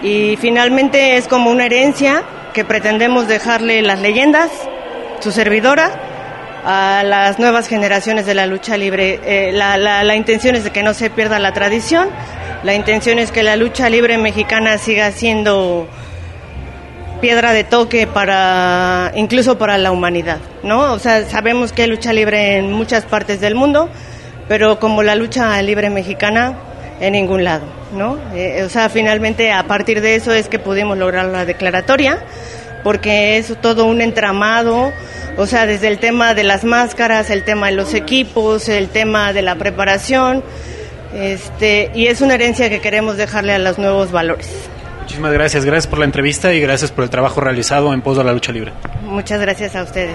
Y finalmente es como una herencia que pretendemos dejarle las leyendas, su servidora, a las nuevas generaciones de la lucha libre. La intención es de que no se pierda la tradición, la intención es que la lucha libre mexicana siga siendo piedra de toque incluso para la humanidad, ¿no? O sea, sabemos que hay lucha libre en muchas partes del mundo, pero como la lucha libre mexicana, en ningún lado, ¿no? O sea, finalmente a partir de eso es que pudimos lograr la declaratoria, porque es todo un entramado, o sea, desde el tema de las máscaras, el tema de los equipos, el tema de la preparación, y es una herencia que queremos dejarle a los nuevos valores. Muchísimas gracias por la entrevista y gracias por el trabajo realizado en pos de la lucha libre. Muchas gracias a ustedes.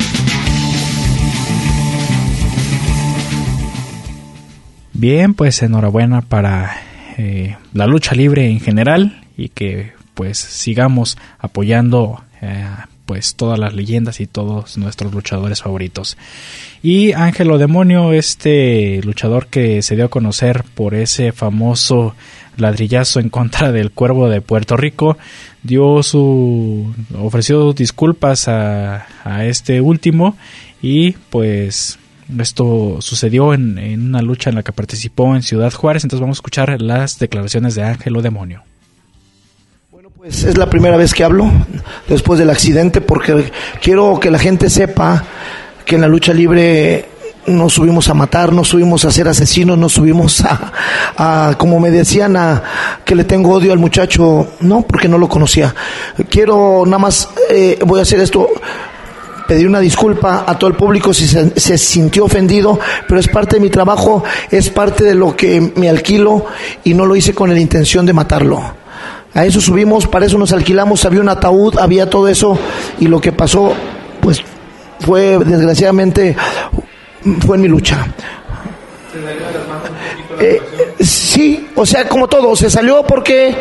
Bien, pues enhorabuena para la lucha libre en general y que pues sigamos apoyando pues todas las leyendas y todos nuestros luchadores favoritos. Y Ángelo Demonio, este luchador que se dio a conocer por ese famoso ladrillazo en contra del Cuervo de Puerto Rico, ofreció disculpas a este último y pues esto sucedió en una lucha en la que participó en Ciudad Juárez. Entonces vamos a escuchar las declaraciones de Ángelo Demonio. Bueno, pues es la primera vez que hablo después del accidente, porque quiero que la gente sepa que en la lucha libre no subimos a matar, no subimos a ser asesinos, no subimos a como me decían, que le tengo odio al muchacho, no, porque no lo conocía. Quiero nada más, voy a hacer esto, pedir una disculpa a todo el público si se sintió ofendido, pero es parte de mi trabajo, es parte de lo que me alquilo y no lo hice con la intención de matarlo. A eso subimos, para eso nos alquilamos, había un ataúd, había todo eso, y lo que pasó, pues fue, desgraciadamente, fue en mi lucha. Sí, o sea, como todo, se salió porque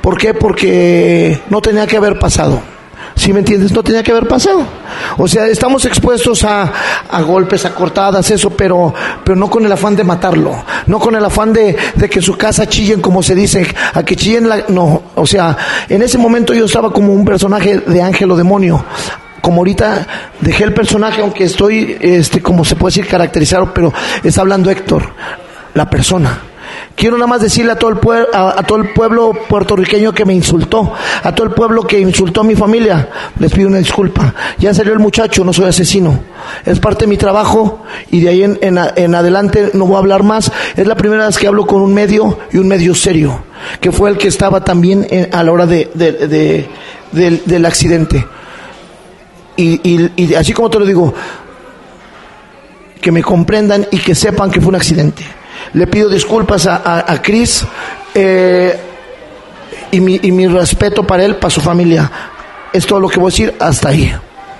no tenía que haber pasado. ¿Sí me entiendes? No tenía que haber pasado. O sea, estamos expuestos a golpes, a cortadas, eso, pero no con el afán de matarlo, no con el afán de que su casa chillen, como se dice, a que chillen no, o sea, en ese momento yo estaba como un personaje de Ángelo Demonio. Como ahorita dejé el personaje, aunque estoy, como se puede decir, caracterizado, pero está hablando Héctor, la persona. Quiero nada más decirle a todo el pueblo puertorriqueño que me insultó, a todo el pueblo que insultó a mi familia, les pido una disculpa. Ya salió el muchacho, no soy asesino, es parte de mi trabajo y de ahí en adelante no voy a hablar más. Es la primera vez que hablo con un medio y un medio serio, que fue el que estaba también a la hora del accidente. Y así como te lo digo, que me comprendan y que sepan que fue un accidente. Le pido disculpas a Chris y mi respeto para él, para su familia. Es todo lo que voy a decir hasta ahí.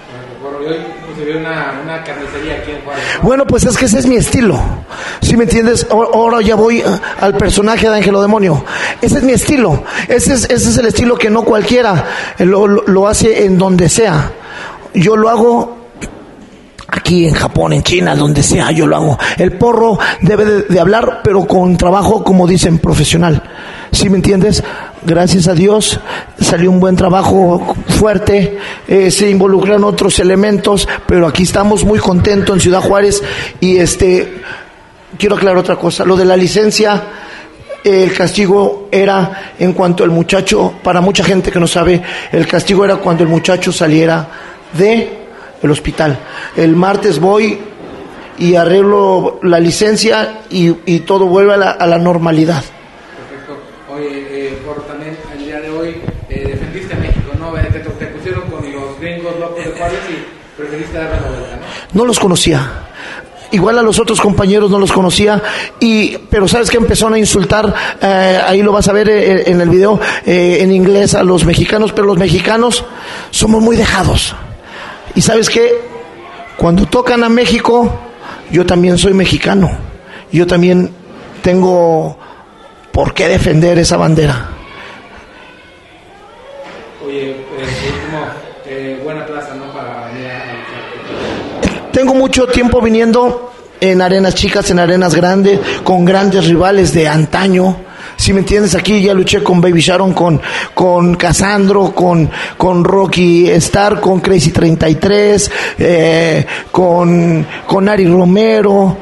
Una carnicería aquí en Juárez, ¿no? Bueno, pues es que ese es mi estilo. ¿Sí me entiendes? Ahora ya voy al personaje de Ángelo Demonio. Ese es mi estilo. Ese es el estilo que no cualquiera lo hace en donde sea. Yo lo hago aquí en Japón, en China, donde sea, yo lo hago. El porro debe de hablar, pero con trabajo, como dicen, profesional. ¿Sí me entiendes? Gracias a Dios salió un buen trabajo fuerte, se involucraron otros elementos, pero aquí estamos muy contentos en Ciudad Juárez. Y quiero aclarar otra cosa, lo de la licencia, el castigo era en cuanto el muchacho, para mucha gente que no sabe, el castigo era cuando el muchacho saliera del hospital. El martes voy y arreglo la licencia y todo vuelve a la normalidad. Perfecto. Oye, por también el día de hoy defendiste a México, ¿no? Te pusieron con los gringos locos de Juárez y preferiste darle la vuelta, ¿no? No los conocía. Igual a los otros compañeros no los conocía, pero sabes que empezaron a insultar, ahí lo vas a ver en el video, en inglés, a los mexicanos, pero los mexicanos somos muy dejados. Y sabes qué, cuando tocan a México, yo también soy mexicano, yo también tengo por qué defender esa bandera. Oye, último, buena plaza, ¿no? Para venir a... Tengo mucho tiempo viniendo en arenas chicas, en arenas grandes, con grandes rivales de antaño, Si me entiendes, aquí ya luché con Baby Sharon, con Casandro, con Rocky Star, con Crazy 33, con Ari Romero.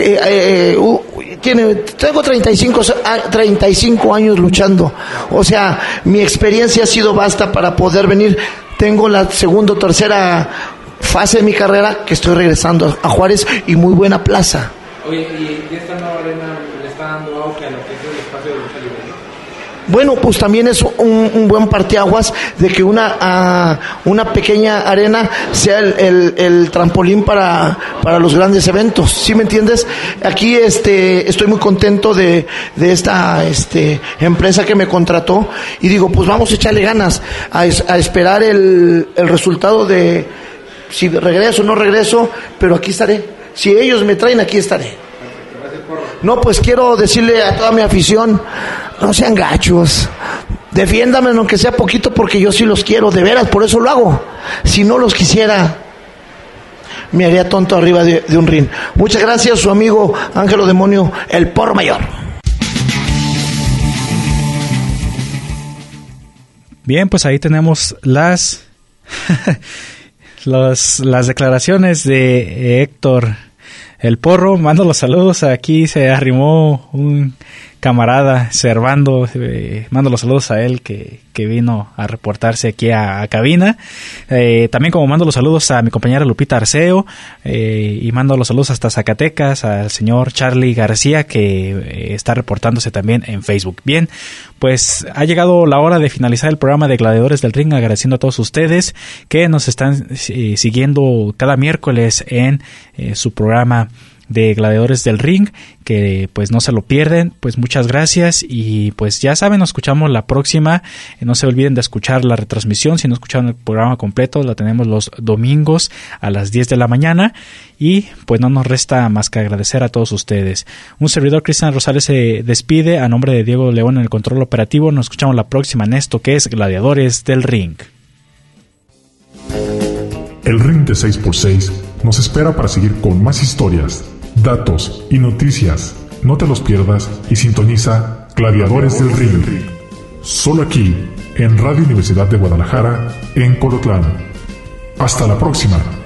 Tengo 35 años luchando. O sea, mi experiencia ha sido vasta para poder venir. Tengo la segunda o tercera fase de mi carrera que estoy regresando a Juárez y muy buena plaza. Oye, ¿y esta nueva arena le está dando auge a lo que es el espacio de lucha libre? Bueno, pues también es un buen parteaguas de que una pequeña arena sea el trampolín para los grandes eventos. ¿Sí me entiendes? Aquí estoy muy contento de esta empresa que me contrató y digo, pues vamos a echarle ganas a esperar el resultado de si regreso o no regreso, pero aquí estaré. Si ellos me traen, aquí estaré. No, pues quiero decirle a toda mi afición, no sean gachos, defiéndame aunque sea poquito, porque yo sí los quiero, de veras, por eso lo hago. Si no los quisiera, me haría tonto arriba de un ring. Muchas gracias, su amigo Ángelo Demonio, el Porro Mayor. Bien, pues ahí tenemos las declaraciones de Héctor el Porro. Mando los saludos. Aquí se arrimó un camarada, Servando. Mando los saludos a él que vino a reportarse aquí a cabina. También como mando los saludos a mi compañera Lupita Arceo, y mando los saludos hasta Zacatecas al señor Charlie García, que está reportándose también en Facebook. Bien, pues ha llegado la hora de finalizar el programa de Gladiadores del Ring, agradeciendo a todos ustedes que nos están siguiendo cada miércoles en su programa de Gladiadores del Ring, que pues no se lo pierden. Pues muchas gracias y pues ya saben, nos escuchamos la próxima. No se olviden de escuchar la retransmisión. Si no escucharon el programa completo, la tenemos los domingos a las 10 de la mañana y pues no nos resta más que agradecer a todos ustedes. Un servidor, Cristian Rosales, se despide a nombre de Diego León en el control operativo. Nos escuchamos la próxima en esto que es Gladiadores del Ring. El ring de 6x6 nos espera para seguir con más historias, datos y noticias. No te los pierdas y sintoniza Gladiadores del Ring. Solo aquí, en Radio Universidad de Guadalajara, en Colotlán. Hasta la próxima.